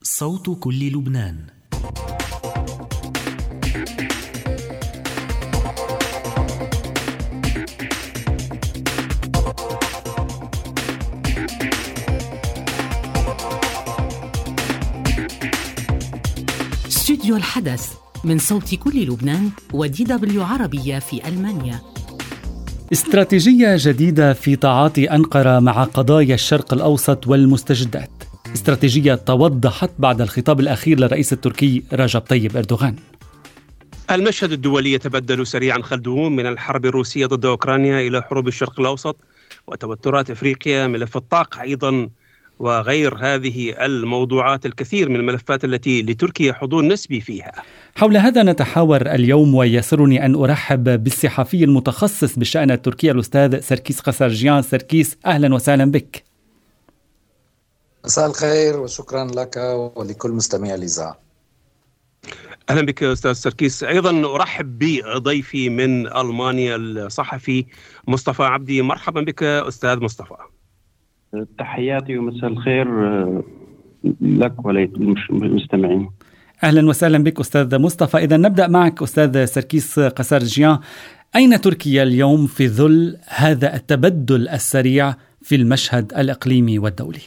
صوت كل لبنان. استوديو الحدث من صوت كل لبنان ودي عربية في ألمانيا. استراتيجية جديدة في تعاطي أنقرة مع قضايا الشرق الأوسط والمستجدات، استراتيجية توضحت بعد الخطاب الأخير للرئيس التركي رجب طيب أردوغان. المشهد الدولي يتبدل سريعا خلدون من الحرب الروسية ضد أوكرانيا إلى حروب الشرق الأوسط وتوترات أفريقيا، ملف الطاقة أيضا وغير هذه الموضوعات، الكثير من الملفات التي لتركيا حضور نسبي فيها. حول هذا نتحاور اليوم، ويسرني أن أرحب بالصحفي المتخصص بالشأن التركي الأستاذ سركيس قسرجيان. سركيس، أهلا وسهلا بك. مساء الخير وشكرا لك ولكل مستمعي الإذاعة. أهلا بك أستاذ سركيس. أيضا أرحب بضيفي من ألمانيا الصحفي مصطفى عبدي. مرحبا بك أستاذ مصطفى. تحياتي ومساء الخير لك وللمستمعين. أهلا وسهلا بك أستاذ مصطفى. إذا نبدأ معك أستاذ سركيس قسرجيان، أين تركيا اليوم في ظل هذا التبدل السريع في المشهد الإقليمي والدولي؟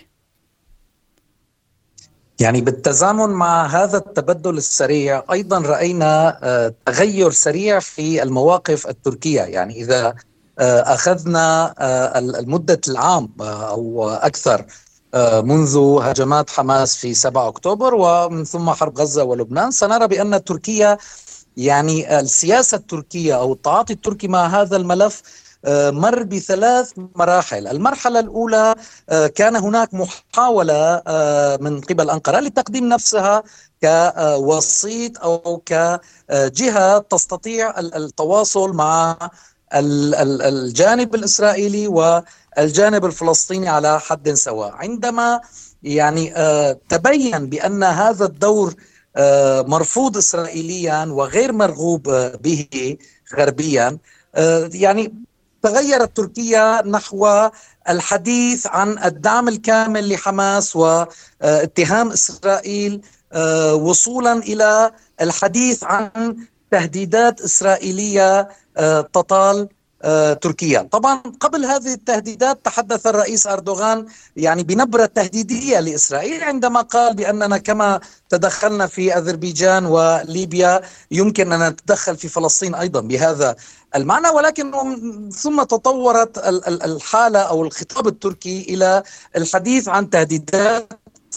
يعني بالتزامن مع هذا التبدل السريع أيضا رأينا تغير سريع في المواقف التركية. يعني إذا أخذنا المدة العام أو أكثر منذ هجمات حماس في 7 أكتوبر ومن ثم حرب غزة ولبنان، سنرى بأن تركيا، يعني السياسة التركية أو التعاطي التركي مع هذا الملف مر بثلاث مراحل. المرحلة الأولى كان هناك محاولة من قبل أنقرة لتقديم نفسها كوسيط أو كجهة تستطيع التواصل مع الجانب الإسرائيلي والجانب الفلسطيني على حد سواء. عندما يعني تبين بأن هذا الدور مرفوض إسرائيليا وغير مرغوب به غربيا، يعني تغيرت تركيا نحو الحديث عن الدعم الكامل لحماس واتهام إسرائيل، وصولا إلى الحديث عن تهديدات إسرائيلية تطال تركيا. طبعا قبل هذه التهديدات تحدث الرئيس أردوغان يعني بنبرة تهديدية لإسرائيل عندما قال بأننا كما تدخلنا في أذربيجان وليبيا يمكن أن نتدخل في فلسطين أيضا بهذا المعنى. ولكن ثم تطورت الحالة أو الخطاب التركي إلى الحديث عن تهديدات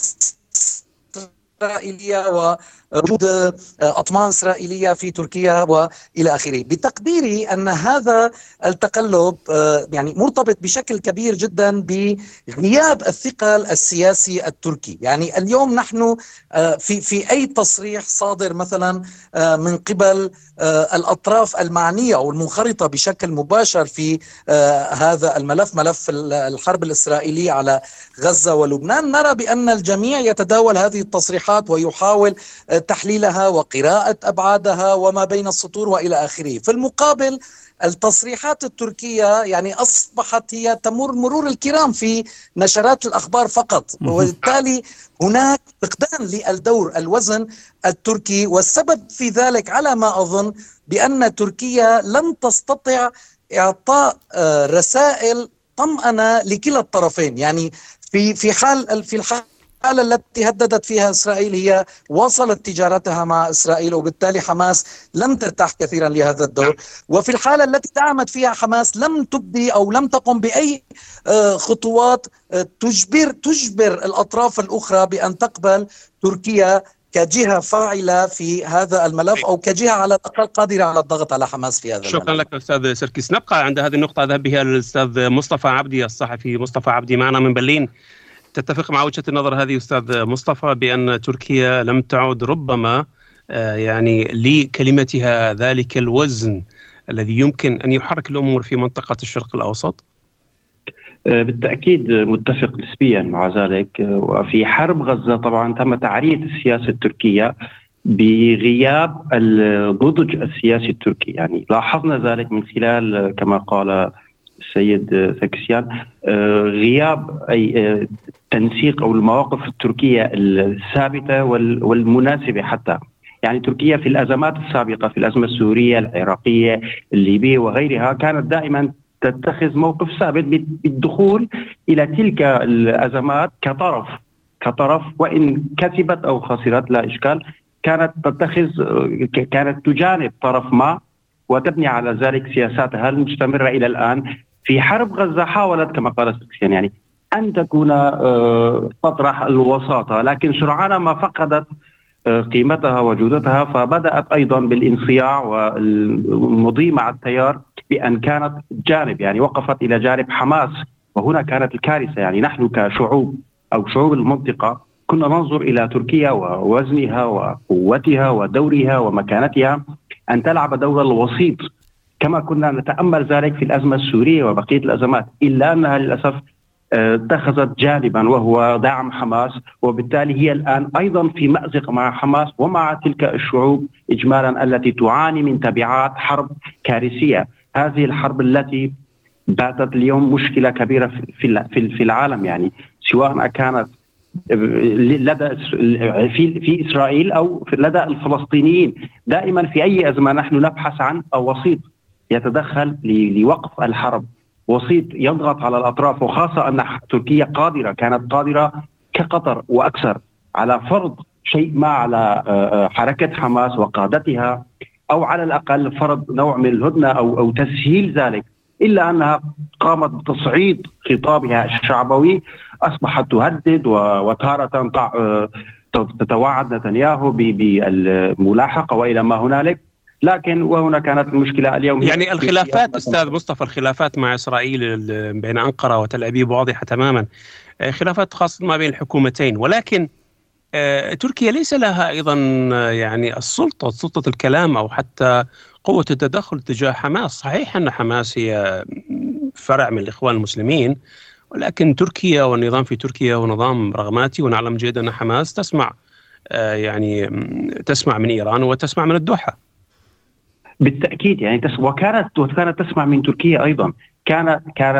إسرائيلية ووجود أطماع إسرائيلية في تركيا وإلى آخره. بتقديري أن هذا التقلب يعني مرتبط بشكل كبير جدا بغياب الثقل السياسي التركي. يعني اليوم نحن في أي تصريح صادر مثلا من قبل الأطراف المعنية أو المنخرطة بشكل مباشر في هذا الملف، ملف الحرب الإسرائيلية على غزة ولبنان، نرى بأن الجميع يتداول هذه التصريحات ويحاول تحليلها وقراءة أبعادها وما بين السطور وإلى آخره. في المقابل التصريحات التركية يعني أصبحت هي تمر مرور الكرام في نشرات الأخبار فقط، وبالتالي هناك فقدان للدور الوزن التركي. والسبب في ذلك على ما أظن بأن تركيا لم تستطع إعطاء رسائل طمأنة لكلا الطرفين. يعني في الحالة التي هددت فيها إسرائيل هي واصلت تجارتها مع إسرائيل، وبالتالي حماس لم ترتاح كثيرا لهذا الدور. وفي الحالة التي دعمت فيها حماس لم تبدي أو لم تقم بأي خطوات تجبر الأطراف الأخرى بأن تقبل تركيا كجهة فاعلة في هذا الملف أو كجهة على الأقل قادرة على الضغط على حماس في هذا الملف. شكرا لك أستاذ سركيس. نبقى عند هذه النقطة أذهب بها للأستاذ مصطفى عبدي الصحفي. مصطفى عبدي معنا من برلين. تتفق مع وجهة النظر هذه أستاذ مصطفى بأن تركيا لم تعد ربما يعني لكلمتها ذلك الوزن الذي يمكن أن يحرك الأمور في منطقة الشرق الأوسط؟ بالتأكيد متفق نسبيا مع ذلك. وفي حرب غزة طبعا تم تعرية السياسة التركية بغياب النضج السياسي التركي. يعني لاحظنا ذلك من خلال كما قال السيد سركسيان غياب أي التنسيق أو المواقف التركية الثابتة والمناسبة حتى. يعني تركيا في الأزمات السابقة، في الأزمة السورية، العراقية، الليبية وغيرها، كانت دائما تتخذ موقف ثابت بالدخول إلى تلك الأزمات كطرف، وإن كسبت أو خسرت لا إشكال، كانت تجانب طرف ما وتبني على ذلك سياساتها المستمرة إلى الآن. في حرب غزة حاولت كما قال سركسيان يعني أن تكون تطرح الوساطة، لكن سرعان ما فقدت قيمتها وجودتها، فبدأت أيضا بالانصياع والمضي مع التيار بأن كانت جانب، يعني وقفت إلى جانب حماس. وهنا كانت الكارثة. يعني نحن كشعوب أو شعوب المنطقة كنا ننظر إلى تركيا ووزنها وقوتها ودورها ومكانتها أن تلعب دور الوسيط، كما كنا نتأمل ذلك في الأزمة السورية وبقية الأزمات، إلا أنها للأسف اتخذت جانبا وهو دعم حماس، وبالتالي هي الآن أيضا في مأزق مع حماس ومع تلك الشعوب إجمالا التي تعاني من تبعات حرب كارثية. هذه الحرب التي باتت اليوم مشكلة كبيرة في العالم، يعني سواء كانت لدى في إسرائيل أو لدى الفلسطينيين. دائما في أي أزمة نحن نبحث عن وسيط يتدخل لوقف الحرب، وسيط يضغط على الأطراف، وخاصة أن تركيا كانت قادرة كقطر وأكثر على فرض شيء ما على حركة حماس وقادتها، أو على الأقل فرض نوع من الهدنة أو تسهيل ذلك، إلا أنها قامت بتصعيد خطابها الشعبوي، أصبحت تهدد وتارة تتوعد نتنياهو بالملاحقة وإلى ما هنالك. لكن وهنا كانت المشكلة اليوم، يعني الخلافات أستاذ مصطفى، الخلافات مع إسرائيل بين أنقرة وتل أبيب واضحة تماما، خلافات خاصة ما بين الحكومتين، ولكن تركيا ليس لها أيضا يعني سلطة الكلام أو حتى قوة التدخل تجاه حماس. صحيح أن حماس هي فرع من الإخوان المسلمين، ولكن تركيا والنظام في تركيا هو نظام رغماتي، ونعلم جيدا أن حماس تسمع من إيران وتسمع من الدوحة. بالتأكيد يعني وكانت تسمع من تركيا أيضا. كان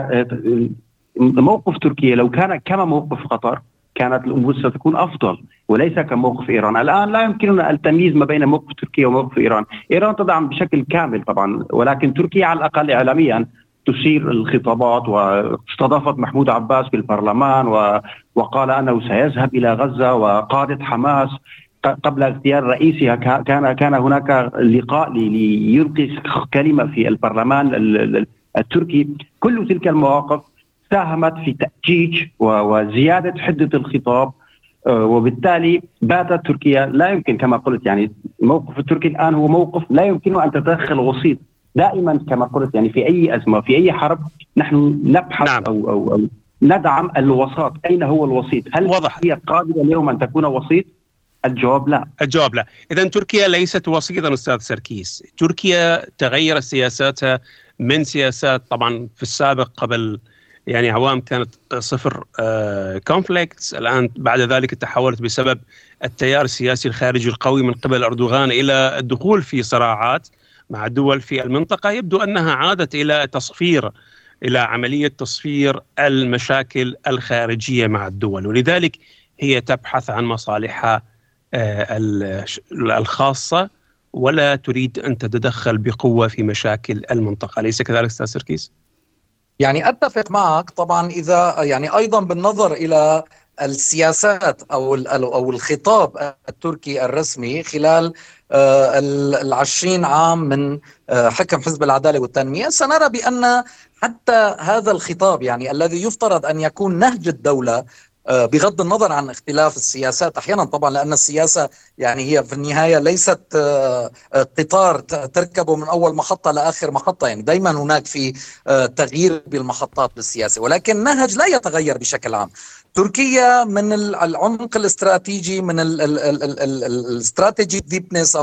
موقف تركيا لو كان كما موقف قطر كانت الأمور ستكون أفضل، وليس كموقف إيران. الآن لا يمكننا التمييز ما بين موقف تركيا وموقف إيران. إيران تدعم بشكل كامل طبعا، ولكن تركيا على الأقل إعلاميا تثير الخطابات، واستضافت محمود عباس في البرلمان وقال أنه سيذهب إلى غزة، وقادة حماس قبل اغتيال رئيسها كان هناك لقاء ليلقي كلمة في البرلمان التركي. كل تلك المواقف ساهمت في تأجيج وزيادة حدة الخطاب، وبالتالي باتت تركيا لا يمكن كما قلت، يعني موقف التركي الآن هو موقف لا يمكنه أن تتدخل وسيط. دائما كما قلت يعني في أي أزمة في أي حرب نحن نبحث نعم. أو ندعم الوساط. أين هو الوسيط؟ هل هي قادرة اليوم أن تكون وسيط؟ الجواب لا. إذن تركيا ليست وسيطا أستاذ سركيس. تركيا تغير سياساتها من سياسات طبعا في السابق قبل يعني عوام كانت صفر كونفليكتس، الآن بعد ذلك تحولت بسبب التيار السياسي الخارجي القوي من قبل أردوغان إلى الدخول في صراعات مع دول في المنطقة. يبدو أنها عادت إلى عملية تصفير المشاكل الخارجية مع الدول، ولذلك هي تبحث عن مصالحها الخاصة ولا تريد أن تتدخل بقوة في مشاكل المنطقة. أليس كذلك أستاذ سركيس؟ يعني أتفق معك طبعا، إذا يعني أيضا بالنظر إلى السياسات أو الخطاب التركي الرسمي خلال 20 عام من حكم حزب العدالة والتنمية، سنرى بأن حتى هذا الخطاب يعني الذي يفترض أن يكون نهج الدولة بغض النظر عن اختلاف السياسات أحيانا طبعا، لأن السياسة يعني هي في النهاية ليست قطار تركبه من أول محطة لآخر محطة، يعني دايما هناك في تغيير بالمحطات بالسياسة، ولكن النهج لا يتغير بشكل عام. تركيا من العمق الاستراتيجي، من الاستراتيجي ديبنس اوف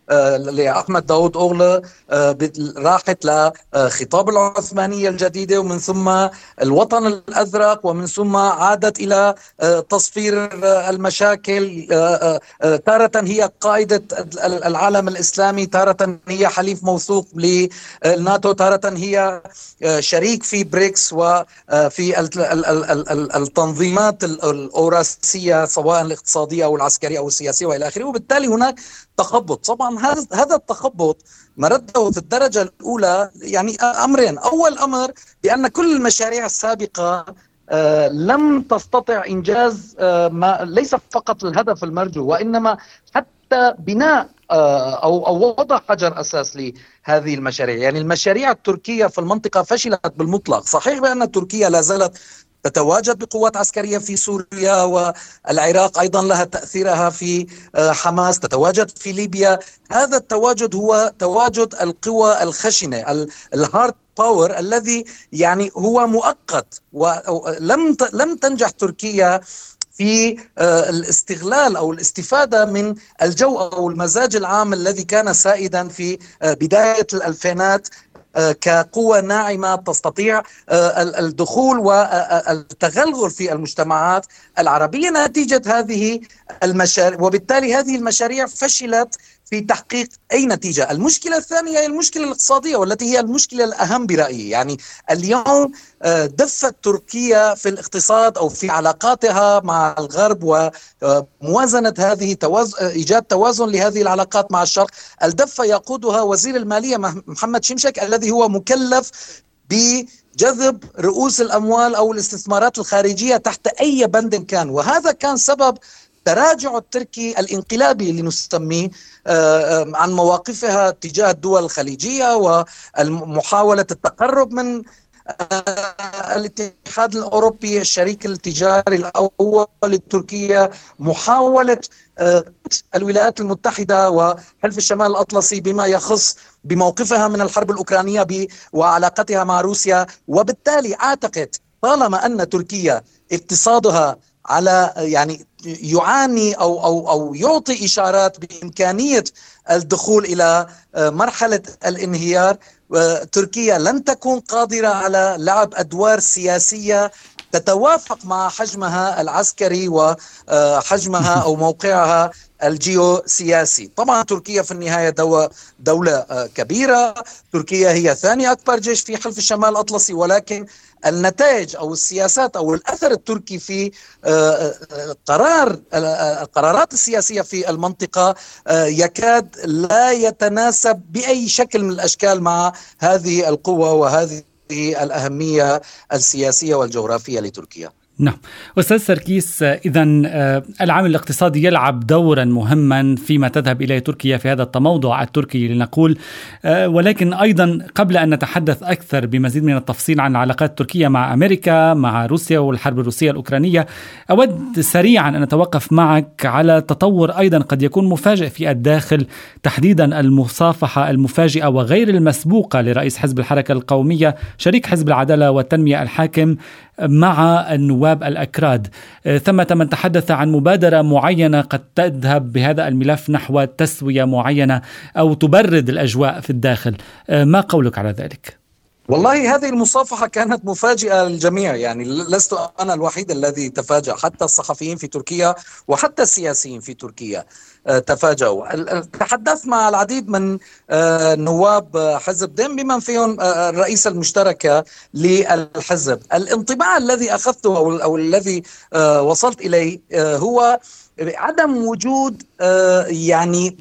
لأحمد داود أوغلو راحت لخطاب العثمانية الجديدة، ومن ثم الوطن الأزرق، ومن ثم عادت إلى تصفير المشاكل. تارة هي قائدة العالم الإسلامي، تارة هي حليف موثوق للناتو، تارة هي شريك في بريكس وفي التنظيمات الأوراسية سواء الاقتصادية أو العسكرية أو السياسية وإلى آخره. وبالتالي هناك تخبط. طبعا هذا التخبط مرده في الدرجة الأولى يعني أمرين. أول أمر بأن كل المشاريع السابقة لم تستطع إنجاز ليس فقط الهدف المرجو، وإنما حتى بناء أو وضع حجر أساس لهذه المشاريع. يعني المشاريع التركية في المنطقة فشلت بالمطلق. صحيح بأن تركيا لا زالت تتواجد بقوات عسكرية في سوريا، والعراق أيضا لها تأثيرها في حماس، تتواجد في ليبيا. هذا التواجد هو تواجد القوى الخشنة، الهارد باور، الذي يعني هو مؤقت. ولم تنجح تركيا في الاستغلال أو الاستفادة من الجو أو المزاج العام الذي كان سائدا في بداية الألفينات كقوة ناعمة تستطيع الدخول والتغلغل في المجتمعات العربية نتيجة هذه المشاريع. وبالتالي هذه المشاريع فشلت في تحقيق أي نتيجة. المشكلة الثانية هي المشكلة الاقتصادية، والتي هي المشكلة الأهم برأيي. يعني اليوم دفت تركيا في الاقتصاد أو في علاقاتها مع الغرب وموازنة هذه إيجاد توازن لهذه العلاقات مع الشرق. الدفة يقودها وزير المالية محمد شمشك، الذي هو مكلف بجذب رؤوس الأموال أو الاستثمارات الخارجية تحت أي بند كان. وهذا كان سبب تراجع التركي الانقلابي اللي نسميه عن مواقفها تجاه الدول الخليجية ومحاولة التقرب من الاتحاد الأوروبي الشريك التجاري الأول لتركيا، محاولة الولايات المتحدة وحلف الشمال الأطلسي بما يخص بموقفها من الحرب الأوكرانية وعلاقتها مع روسيا. وبالتالي أعتقد طالما أن تركيا اقتصادها على يعني يعاني أو يعطي إشارات بإمكانية الدخول إلى مرحلة الانهيار، تركيا لن تكون قادرة على لعب أدوار سياسية تتوافق مع حجمها العسكري وحجمها أو موقعها الجيوسياسي. طبعا تركيا في النهاية دولة كبيرة، تركيا هي ثاني أكبر جيش في حلف الشمال الأطلسي، ولكن النتائج أو السياسات أو الأثر التركي في القرارات السياسية في المنطقة يكاد لا يتناسب بأي شكل من الأشكال مع هذه القوة وهذه الأهمية السياسية والجغرافية لتركيا. نعم أستاذ سركيس، إذن العامل الاقتصادي يلعب دورا مهما فيما تذهب إليه تركيا في هذا التموضع التركي لنقول، ولكن أيضا قبل أن نتحدث أكثر بمزيد من التفصيل عن علاقات تركيا مع أمريكا مع روسيا والحرب الروسية الأوكرانية، أود سريعا أن أتوقف معك على تطور أيضا قد يكون مفاجئ في الداخل، تحديدا المصافحة المفاجئة وغير المسبوقة لرئيس حزب الحركة القومية شريك حزب العدالة والتنمية الحاكم مع النواب الأكراد. ثمة من تحدث عن مبادرة معينة قد تذهب بهذا الملف نحو تسوية معينة أو تبرد الأجواء في الداخل، ما قولك على ذلك؟ والله هذه المصافحة كانت مفاجئة للجميع، يعني لست أنا الوحيد الذي تفاجأ، حتى الصحفيين في تركيا وحتى السياسيين في تركيا تفاجأوا. تحدثت مع العديد من نواب حزب ديم بمن فيهم الرئيسة المشتركة للحزب. الانطباع الذي أخذته أو الذي وصلت إليه هو عدم وجود يعني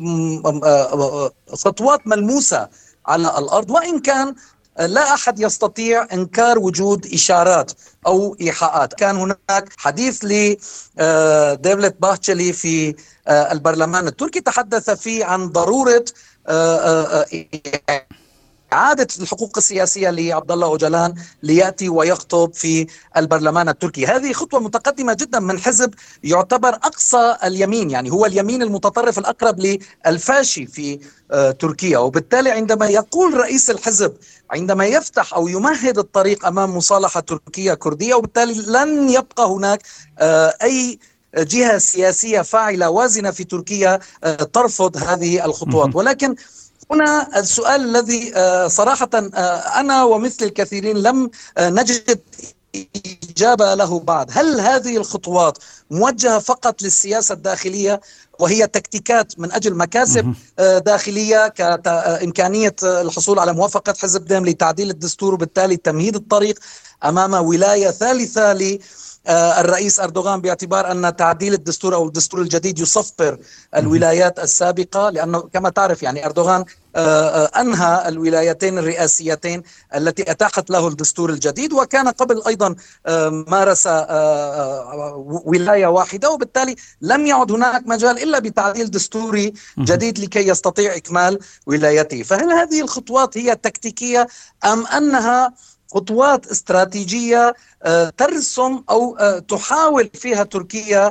خطوات ملموسة على الأرض، وإن كان لا أحد يستطيع إنكار وجود إشارات أو إيحاءات. كان هناك حديث لديفلت باهتشلي في البرلمان التركي تحدث فيه عن ضرورة إعادة الحقوق السياسية لعبد الله أوجلان ليأتي ويخطب في البرلمان التركي. هذه خطوة متقدمة جدا من حزب يعتبر أقصى اليمين، يعني هو اليمين المتطرف الأقرب للفاشي في تركيا. وبالتالي عندما يقول رئيس الحزب عندما يفتح أو يمهد الطريق أمام مصالحة تركيا كردية، وبالتالي لن يبقى هناك أي جهة سياسية فاعلة وازنة في تركيا ترفض هذه الخطوات. ولكن هنا السؤال الذي صراحة أنا ومثل الكثيرين لم نجد إجابة له بعد: هل هذه الخطوات موجهة فقط للسياسة الداخلية وهي تكتيكات من أجل مكاسب داخلية كإمكانية الحصول على موافقة حزب ديم لتعديل الدستور وبالتالي تمهيد الطريق أمام ولاية ثالثة الرئيس أردوغان، باعتبار أن تعديل الدستور أو الدستور الجديد يصفر الولايات السابقة؟ لأنه كما تعرف يعني أردوغان أنهى الولايتين الرئاسيتين التي أتاحت له الدستور الجديد، وكان قبل أيضا مارس ولاية واحدة، وبالتالي لم يعد هناك مجال إلا بتعديل دستوري جديد لكي يستطيع إكمال ولايته. فهل هذه الخطوات هي تكتيكية أم أنها خطوات استراتيجية ترسم أو تحاول فيها تركيا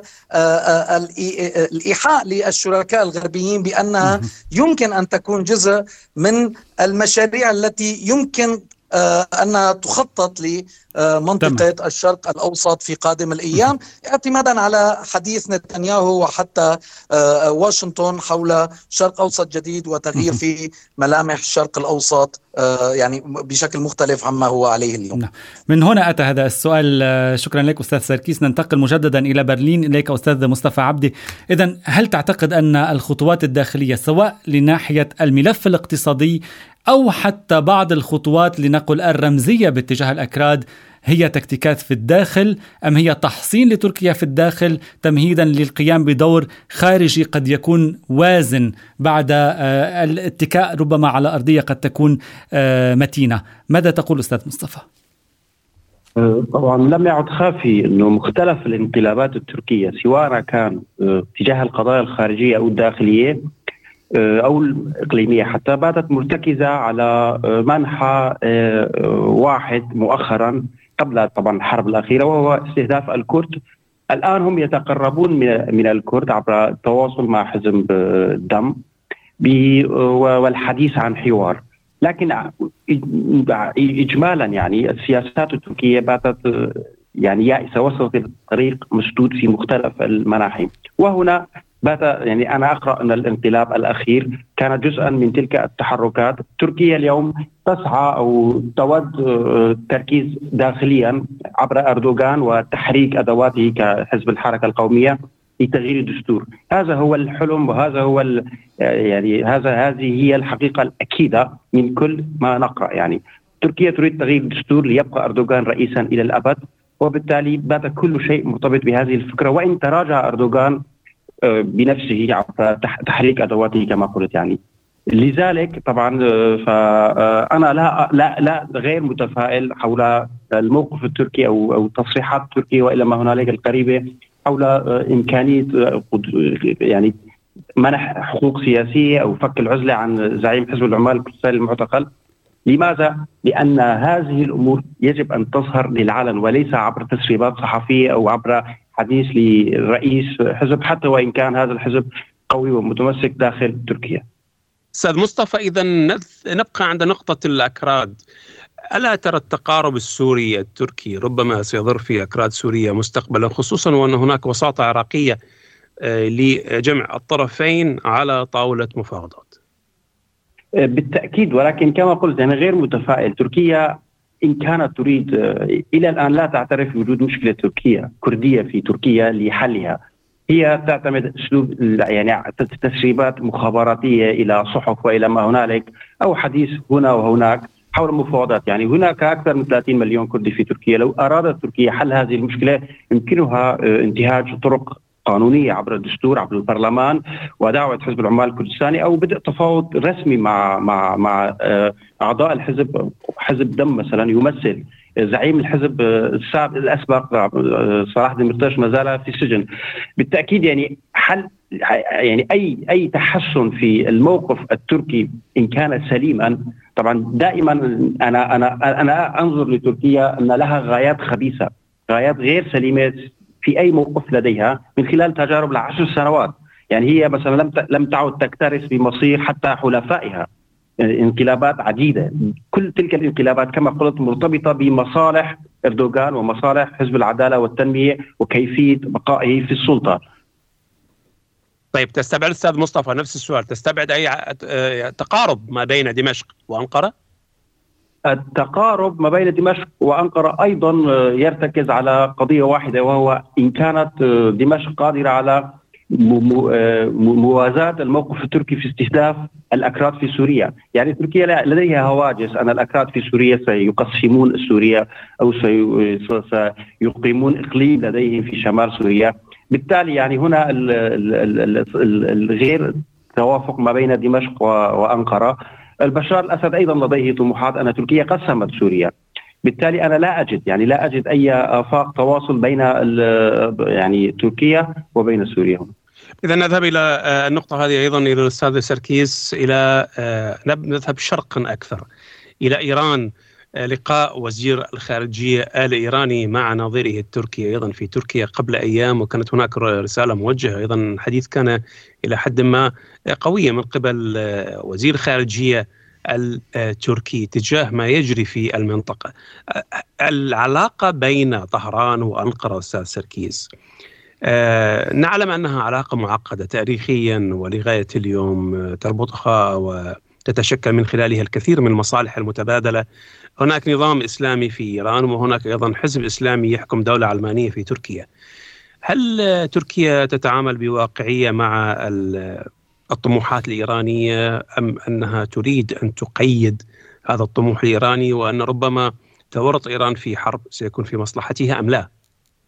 الإيحاء للشركاء الغربيين بأنها يمكن أن تكون جزء من المشاريع التي يمكن أنها تخطط لمنطقة الشرق الأوسط في قادم الأيام، اعتمادا على حديث نتنياهو وحتى واشنطن حول شرق أوسط جديد وتغيير في ملامح الشرق الأوسط يعني بشكل مختلف عما هو عليه اليوم. من هنا أتى هذا السؤال. شكرا لك أستاذ سركيس. ننتقل مجددا إلى برلين، إليك أستاذ مصطفى عبدي. إذن هل تعتقد أن الخطوات الداخلية سواء لناحية الملف الاقتصادي أو حتى بعض الخطوات لنقل الرمزية باتجاه الأكراد هي تكتيكات في الداخل، أم هي تحصين لتركيا في الداخل تمهيدا للقيام بدور خارجي قد يكون وازن بعد الاتكاء ربما على أرضية قد تكون متينة؟ ماذا تقول أستاذ مصطفى؟ طبعا لم يعد خافي أنه مختلف الانقلابات التركية سواء كان تجاه القضايا الخارجية أو الداخلية أو الإقليمية حتى، باتت مرتكزة على منحى واحد مؤخرا قبل طبعا الحرب الأخيرة، وهو استهداف الكرد. الآن هم يتقربون من الكرد عبر التواصل مع حزب دم والحديث عن حوار. لكن إجمالا يعني السياسات التركية باتت يعني يائسة، وسط الطريق مسدود في مختلف المناحي. وهنا يعني أنا أقرأ أن الانقلاب الأخير كان جزءا من تلك التحركات. تركيا اليوم تسعى أو تود التركيز داخليا عبر أردوغان وتحريك أدواته كحزب الحركة القومية لتغيير الدستور. هذا هو الحلم، وهذا هو يعني هذه هي الحقيقة الأكيدة من كل ما نقرأ. يعني تركيا تريد تغيير الدستور ليبقى أردوغان رئيسا إلى الأبد، وبالتالي بات كل شيء مرتبط بهذه الفكرة، وإن تراجع أردوغان بنفسه عبر تحريك أدواته كما قلت. يعني لذلك طبعا فأنا لا غير متفائل حول الموقف التركي أو تصريحات تركيا وإلى ما هنالك القريبة حول إمكانية يعني منح حقوق سياسية أو فك العزلة عن زعيم حزب العمال الكردستاني المعتقل. لماذا؟ لأن هذه الأمور يجب أن تظهر للعلن وليس عبر تسريبات صحفية أو عبر حديث لرئيس حزب، حتى وإن كان هذا الحزب قوي ومتمسك داخل تركيا. أستاذ مصطفى، إذا نبقى عند نقطة الأكراد. ألا ترى التقارب السوري التركي ربما سيضر في أكراد سوريا مستقبلا، خصوصا وأن هناك وساطة عراقية لجمع الطرفين على طاولة مفاوضات؟ بالتأكيد، ولكن كما قلت أنا غير متفائل. تركيا إن كانت تريد إلى الآن لا تعترف بوجود مشكلة تركية كردية في تركيا لحلها. هي تعتمد أسلوب يعني تسريبات مخابراتية إلى صحف وإلى ما هنالك، أو حديث هنا وهناك حول مفاوضات. يعني هناك أكثر من 30 مليون كردي في تركيا. لو أرادت تركيا حل هذه المشكلة يمكنها انتهاج طرق قانونية عبر الدستور، عبر البرلمان، ودعوة حزب العمال الكردستاني، أو بدء تفاوض رسمي مع أعضاء الحزب. حزب دم مثلا يمثل زعيم الحزب الأسبق صلاح ديمرتاش ما زال في السجن. بالتأكيد يعني حل يعني أي تحسن في الموقف التركي إن كان سليما. طبعا دائما أنا أنظر لتركيا أن لها غايات خبيثة، غايات غير سليمة في أي موقف لديها من خلال تجارب ل10 سنوات. يعني هي مثلا لم تعد تكترث بمصير حتى حلفائها. انقلابات عديدة. كل تلك الانقلابات كما قلت مرتبطة بمصالح أردوغان ومصالح حزب العدالة والتنمية وكيفية بقائه في السلطة. طيب، تستبعد أستاذ مصطفى نفس السؤال، تستبعد أي تقارب ما بين دمشق وأنقرة؟ التقارب ما بين دمشق وأنقرة أيضا يرتكز على قضية واحدة، وهو إن كانت دمشق قادرة على موازاة الموقف التركي في استهداف الأكراد في سوريا. يعني تركيا لديها هواجس أن الأكراد في سوريا سيقسمون سوريا أو سيقيمون إقليم لديهم في شمال سوريا. بالتالي يعني هنا الغير توافق ما بين دمشق وأنقرة. البشار الأسد أيضا لديه طموحات أن تركيا قسمت سوريا. بالتالي أنا لا أجد أي آفاق تواصل بين يعني تركيا وبين سوريا. إذا نذهب إلى النقطة هذه أيضا إلى الأستاذ سركيس، إلى نذهب شرقا أكثر إلى إيران. لقاء وزير الخارجية الإيراني مع نظيره التركي أيضا في تركيا قبل أيام، وكانت هناك رسالة موجهة أيضا. الحديث كان إلى حد ما قوية من قبل وزير الخارجية التركي تجاه ما يجري في المنطقة. العلاقة بين طهران وأنقرة أستاذ سركيس، نعلم أنها علاقة معقدة تاريخيا ولغاية اليوم، تربطها وتتشكل من خلالها الكثير من المصالح المتبادلة. هناك نظام إسلامي في إيران، وهناك أيضا حزب إسلامي يحكم دولة علمانية في تركيا. هل تركيا تتعامل بواقعية مع الطموحات الإيرانية، أم أنها تريد أن تقيد هذا الطموح الإيراني، وأن ربما تورط إيران في حرب سيكون في مصلحتها أم لا؟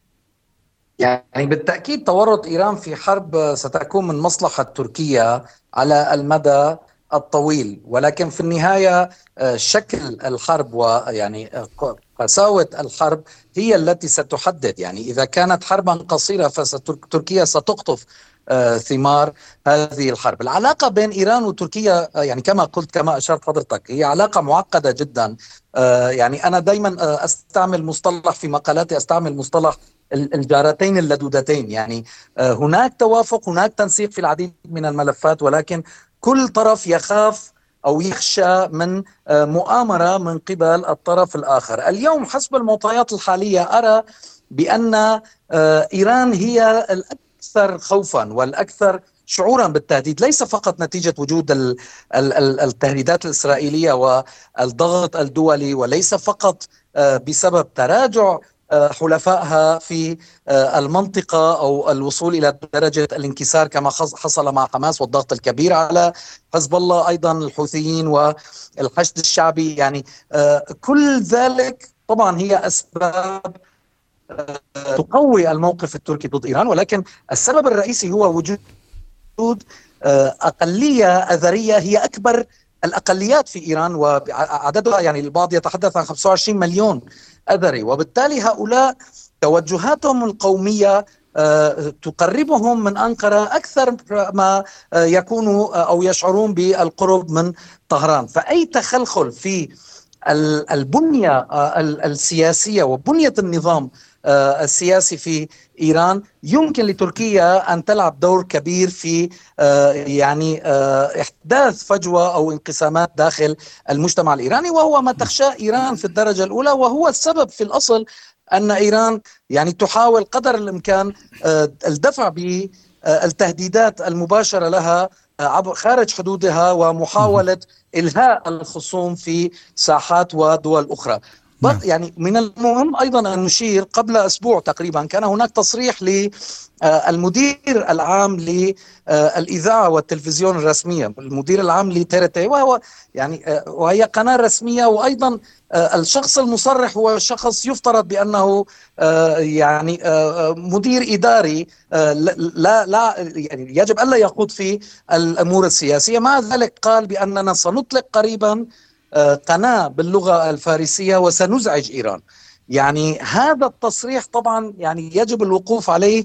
يعني بالتأكيد تورط إيران في حرب ستكون من مصلحة تركيا على المدى الطويل، ولكن في النهاية شكل الحرب ويعني قساوة الحرب هي التي ستحدد. يعني إذا كانت حربا قصيرة فتركيا ستقطف ثمار هذه الحرب. العلاقة بين إيران وتركيا يعني كما قلت، كما أشرت حضرتك، هي علاقة معقدة جدا. يعني أنا دايما أستعمل مصطلح في مقالاتي، أستعمل مصطلح الجارتين اللدودتين. يعني هناك توافق، هناك تنسيق في العديد من الملفات، ولكن كل طرف يخاف أو يخشى من مؤامرة من قبل الطرف الآخر. اليوم حسب المعطيات الحالية أرى بأن إيران هي الأكثر خوفا والأكثر شعورا بالتهديد، ليس فقط نتيجة وجود التهديدات الإسرائيلية والضغط الدولي، وليس فقط بسبب تراجع حلفائها في المنطقة أو الوصول إلى درجة الانكسار كما حصل مع حماس والضغط الكبير على حزب الله، أيضا الحوثيين والحشد الشعبي. يعني كل ذلك طبعا هي أسباب تقوي الموقف التركي ضد إيران، ولكن السبب الرئيسي هو وجود أقلية أذرية هي أكبر الأقليات في إيران، وعددها يعني البعض يتحدث عن 25 مليون أذري، وبالتالي هؤلاء توجهاتهم القومية تقربهم من أنقرة أكثر ما يكونوا أو يشعرون بالقرب من طهران. فأي تخلخل في البنية السياسية وبنية النظام السياسي في إيران يمكن لتركيا أن تلعب دور كبير في يعني إحداث فجوة أو انقسامات داخل المجتمع الإيراني، وهو ما تخشاه إيران في الدرجة الأولى، وهو السبب في الأصل أن إيران يعني تحاول قدر الإمكان الدفع بالتهديدات المباشرة لها خارج حدودها ومحاولة إلهاء الخصوم في ساحات ودول أخرى. يعني من المهم أيضا أن نشير قبل أسبوع تقريبا كان هناك تصريح للمدير العام للإذاعة والتلفزيون الرسمية، المدير العام لتيرتي، وهي قناة رسمية، وأيضا الشخص المصرح هو شخص يفترض بأنه يعني مدير إداري لا يعني يجب ألا يخوض في الأمور السياسية. مع ذلك قال بأننا سنطلق قريبا قناة باللغة الفارسية وسنزعج إيران. يعني هذا التصريح طبعا يعني يجب الوقوف عليه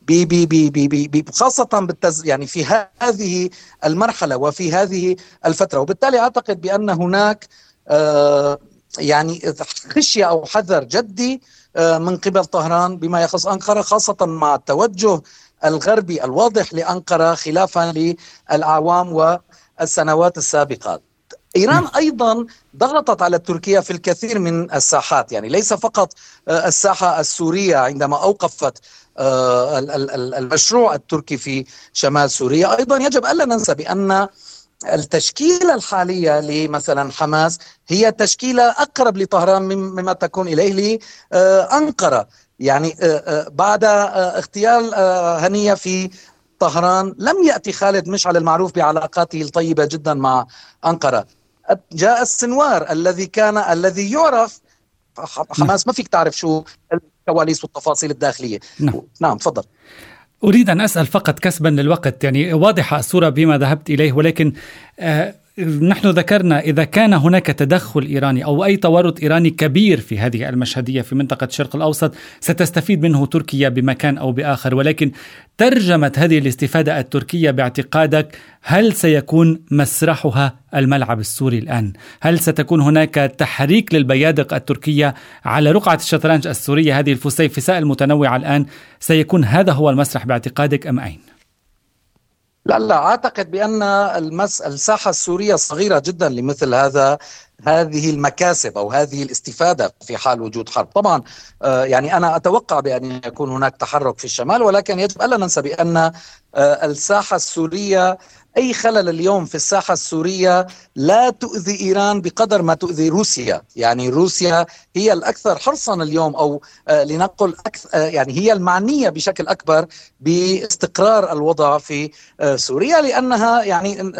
خاصة يعني في هذه المرحلة وفي هذه الفترة، وبالتالي أعتقد بأن هناك يعني خشية أو حذر جدي من قبل طهران بما يخص أنقرة، خاصة مع التوجه الغربي الواضح لأنقرة خلافا للأعوام والسنوات السابقة. إيران أيضا ضغطت على تركيا في الكثير من الساحات، يعني ليس فقط الساحة السورية عندما أوقفت المشروع التركي في شمال سوريا. أيضا يجب ألا ننسى بأن التشكيلة الحالية لمثلا حماس هي تشكيلة أقرب لطهران مما تكون إليه لأنقرة. يعني بعد اغتيال هنية في طهران لم يأتي خالد مشعل المعروف بعلاقاته الطيبة جدا مع أنقرة. جاء السنوار الذي يعرف. حماس ما فيك تعرف شو الكواليس والتفاصيل الداخلية. نعم تفضل. أريد أن أسأل فقط كسبا للوقت، يعني واضحة الصورة بما ذهبت إليه، ولكن نحن ذكرنا إذا كان هناك تدخل إيراني أو أي تورط إيراني كبير في هذه المشهدية في منطقة الشرق الأوسط ستستفيد منه تركيا بمكان أو بآخر، ولكن ترجمة هذه الاستفادة التركية باعتقادك هل سيكون مسرحها الملعب السوري الآن؟ هل ستكون هناك تحريك للبيادق التركية على رقعة الشطرنج السورية، هذه الفسيفساء المتنوعة الآن؟ سيكون هذا هو المسرح باعتقادك أم أين؟ لا أعتقد بأن الساحة السورية صغيرة جدا لمثل هذه المكاسب أو هذه الاستفادة في حال وجود حرب. طبعا يعني أنا أتوقع بأن يكون هناك تحرك في الشمال، ولكن يجب ألا ننسى بأن الساحة السورية، أي خلل اليوم في الساحة السورية لا تؤذي إيران بقدر ما تؤذي روسيا. يعني روسيا هي الأكثر حرصا اليوم، أو لنقل يعني هي المعنية بشكل أكبر باستقرار الوضع في سوريا، لأنها يعني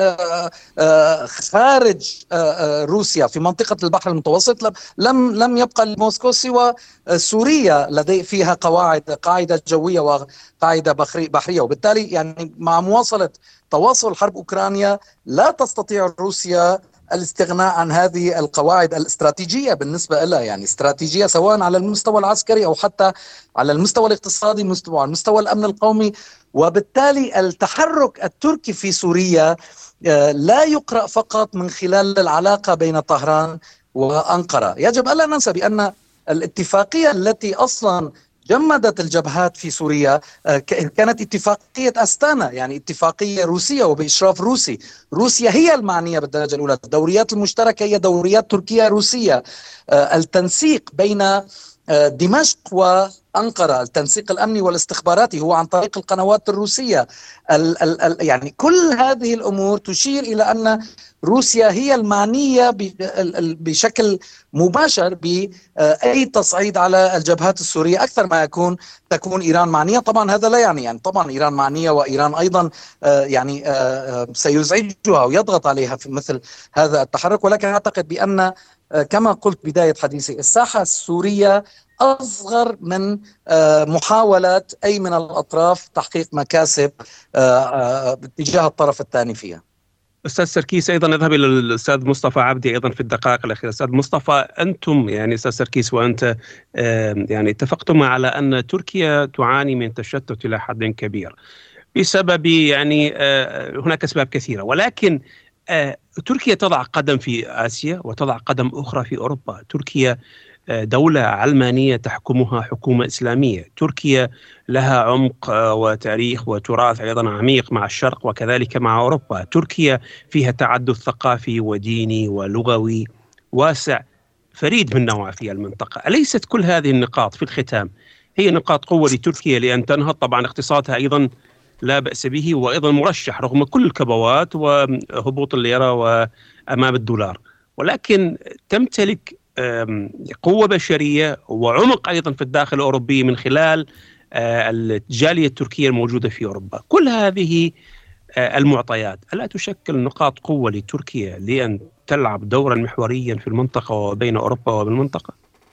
خارج روسيا في منطقة البحر المتوسط لم يبقى لموسكو سوى سوريا لدي فيها قاعدة جوية وقاعدة بحرية، وبالتالي يعني مع مواصلة تواصل حرب أوكرانيا لا تستطيع روسيا الاستغناء عن هذه القواعد الاستراتيجية بالنسبة لها، يعني استراتيجية سواء على المستوى العسكري أو حتى على المستوى الاقتصادي، على المستوى الأمن القومي. وبالتالي التحرك التركي في سوريا لا يقرأ فقط من خلال العلاقة بين طهران وأنقرة. يجب ألا ننسى بأن الاتفاقية التي أصلا جمدت الجبهات في سوريا كانت اتفاقية أستانا، يعني اتفاقية روسية وبإشراف روسي. روسيا هي المعنية بالدرجة الأولى. الدوريات المشتركة هي دوريات تركية روسية. التنسيق بين دمشق وأنقرة، التنسيق الأمني والاستخباراتي هو عن طريق القنوات الروسية. يعني كل هذه الأمور تشير إلى أن روسيا هي المعنية بشكل مباشر بأي تصعيد على الجبهات السورية أكثر ما تكون إيران معنية. طبعا هذا لا يعني طبعا إيران معنية، وإيران أيضا يعني سيزعجها ويضغط عليها في مثل هذا التحرك، ولكن أعتقد بأن كما قلت بداية حديثي الساحة السورية أصغر من محاولة أي من الأطراف تحقيق مكاسب باتجاه الطرف الثاني فيها. أستاذ سركيس، أيضا نذهب إلى الأستاذ مصطفى عبدي أيضا في الدقائق الأخيرة. أستاذ مصطفى، أنتم يعني أستاذ سركيس وأنت يعني اتفقتم على أن تركيا تعاني من تشتت إلى حد كبير بسبب يعني هناك أسباب كثيرة، ولكن تركيا تضع قدم في آسيا وتضع قدم أخرى في أوروبا. تركيا دولة علمانية تحكمها حكومة إسلامية. تركيا لها عمق وتاريخ وتراث أيضا عميق مع الشرق وكذلك مع أوروبا. تركيا فيها تعدد ثقافي وديني ولغوي واسع فريد من نوعه في المنطقة. أليست كل هذه النقاط في الختام هي نقاط قوة لتركيا لأن تنهض؟ طبعا اقتصادها أيضا لا بأس به، وأيضا مرشح رغم كل الكبوات وهبوط الليرة وأمام الدولار، ولكن تمتلك قوة بشرية وعمق أيضا في الداخل الأوروبي من خلال الجالية التركية الموجودة في أوروبا. كل هذه المعطيات ألا تشكل نقاط قوة لتركيا لأن تلعب دورا محوريا في المنطقة وبين أوروبا وبالمنطقة؟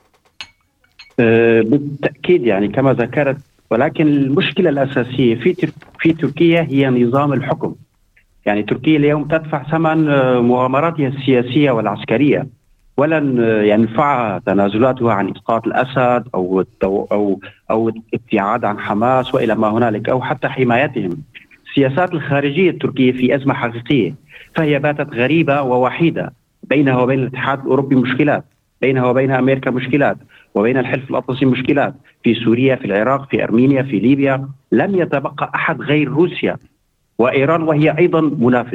بالتأكيد يعني كما ذكرت، ولكن المشكلة الأساسية في تركيا هي نظام الحكم. يعني تركيا اليوم تدفع ثمن مغامراتها السياسية والعسكرية، ولن ينفعها تنازلاتها عن إسقاط الأسد أو ابتعاد عن حماس وإلى ما هنالك، أو حتى حمايتهم. السياسات الخارجية التركية في أزمة حقيقية، فهي باتت غريبة ووحيدة. بينها وبين الاتحاد الأوروبي مشكلات، بينها وبين أمريكا مشكلات، وبين الحلف الأطلسي مشكلات، في سوريا، في العراق، في أرمينيا، في ليبيا. لم يتبقى أحد غير روسيا وإيران، وهي أيضا منافس.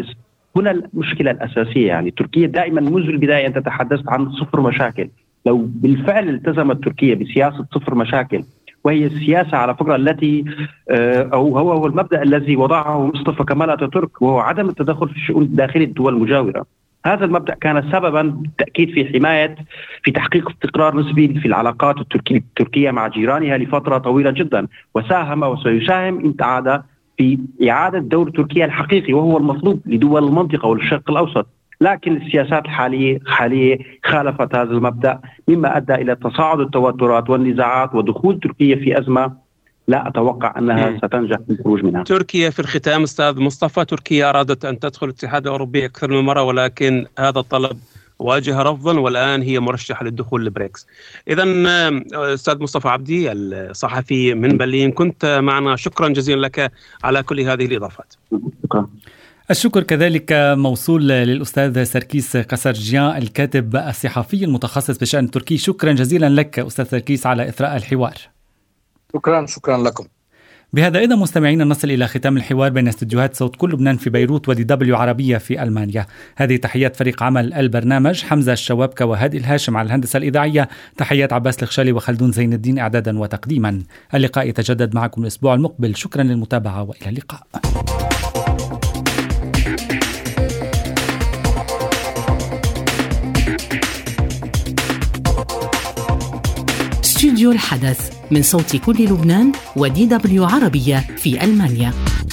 هنا المشكلة الأساسية. يعني تركيا دائما منذ البداية أنت تحدثت عن صفر مشاكل. لو بالفعل التزمت تركيا بسياسة صفر مشاكل، وهي السياسة على فكرة التي أو هو المبدأ الذي وضعه مصطفى كمال أتاتورك، وهو عدم التدخل في الشؤون داخل الدول المجاورة. هذا المبدأ كان سببا بالتأكيد في تحقيق استقرار نسبي في العلاقات التركية مع جيرانها لفترة طويلة جدا، وساهم وسيساهم إن تعاد في إعادة دور تركيا الحقيقي وهو المطلوب لدول المنطقة والشرق الأوسط. لكن السياسات الحالية خالفت هذا المبدأ، مما أدى إلى تصاعد التوترات والنزاعات ودخول تركيا في أزمة لا أتوقع أنها ستنجح في الخروج منها. تركيا في الختام أستاذ مصطفى، تركيا أرادت أن تدخل الاتحاد الأوروبي أكثر من مرة، ولكن هذا الطلب واجه رفضا، والآن هي مرشحة للدخول للبريكس. إذن أستاذ مصطفى عبدي الصحفي من برلين، كنت معنا، شكرا جزيلا لك على كل هذه الإضافات. شكرا. الشكر كذلك موصول للأستاذ سركيس قسرجيان الكاتب الصحفي المتخصص بشأن تركي. شكرا جزيلا لك أستاذ سركيس على إثراء الحوار. شكرا لكم. بهذا إذا مستمعينا نصل إلى ختام الحوار بين استديوهات صوت كل لبنان في بيروت ودي عربية في ألمانيا. هذه تحيات فريق عمل البرنامج، حمزة الشوابكة وهادي الهاشم على الهندسة الإذاعية، تحيات عباس الخشالي وخلدون زين الدين إعدادا وتقديما. اللقاء يتجدد معكم الأسبوع المقبل. شكرا للمتابعة وإلى اللقاء. استوديو الحدث من صوت كل لبنان ودي عربية في ألمانيا.